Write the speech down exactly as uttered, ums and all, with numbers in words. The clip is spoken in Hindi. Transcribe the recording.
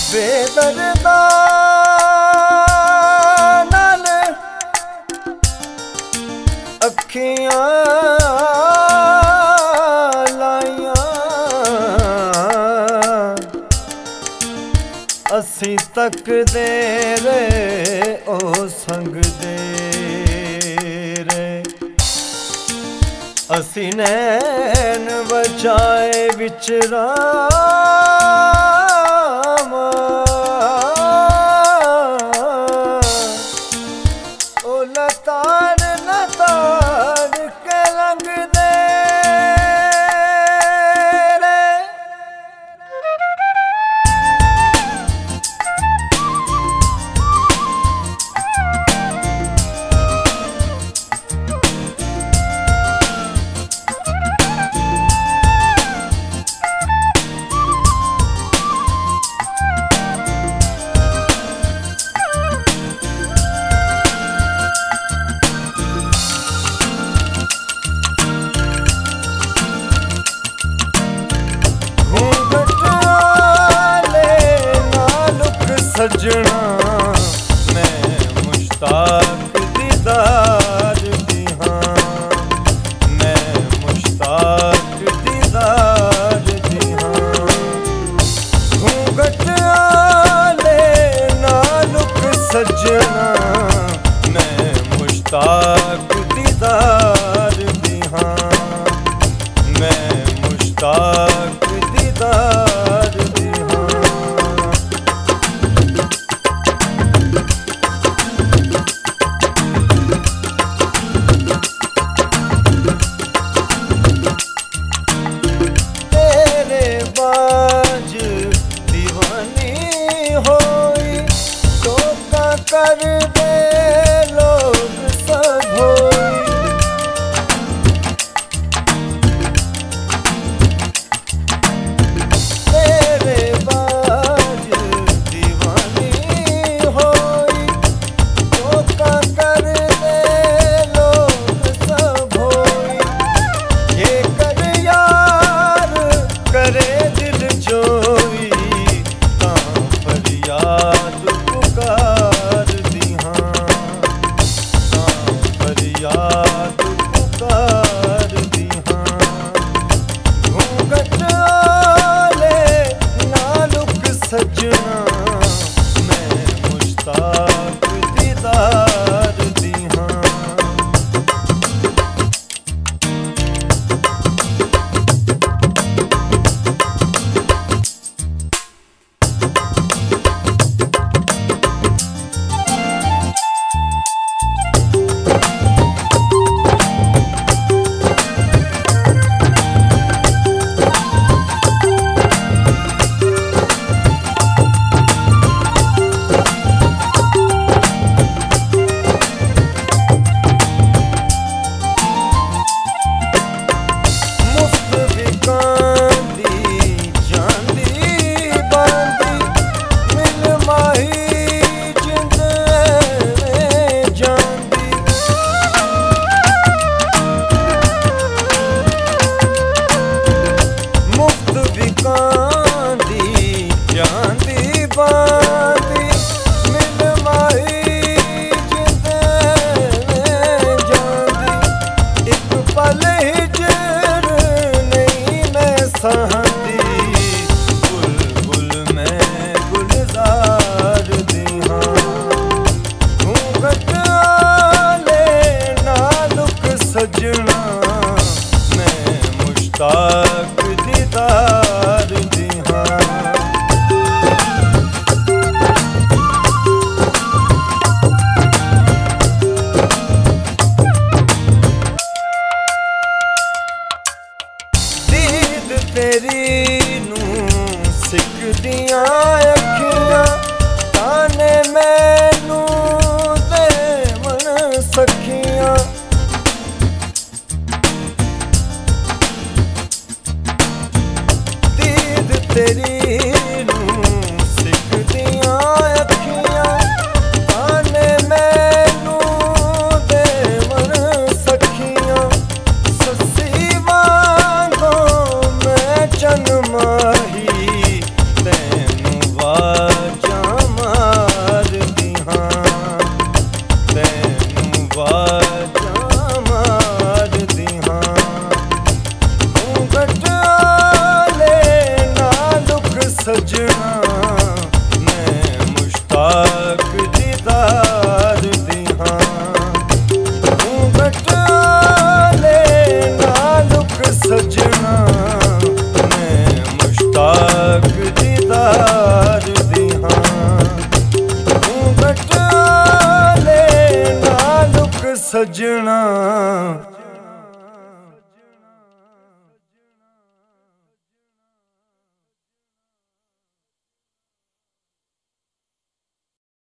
बेदर्दा नाल अखियां लाइयां असी तकदे रे ओ संगदे रे असी नैन बचाए विचरा लतार लतार के रंग दे रे सजना मैं मुश्ताक दीदार दी हाँ मैं मुश्ताक दीदार दी हाँ घूंघट आले नालुक सजना मैं मुश्ताक दीदार दी हाँ मैं मुश्ताक दीदार दी कर दे लोग सब होई तेरे बाज दीवानी होई धोखा कर दे लोग सब होई ये कर यार करे दिल जोई तां फरियाद पुकार याद पुकार दी हाँ घूंघट आले नालुक सजना मैं मुश्ताक दीदार दी हाँ बुलबुल में गुलजार दी हाँ घूंघट आले नालुक सजना मैं मुश्ताक दीदार दी हाँ तेरी नू सिकदियां अखियां ताने मैनू देवन सखियां दीद तेरी नू सिकदियां अखियां ताने मैनू देवन सखियां सस्सी वांगों मैं चन माही तैनू वार सजना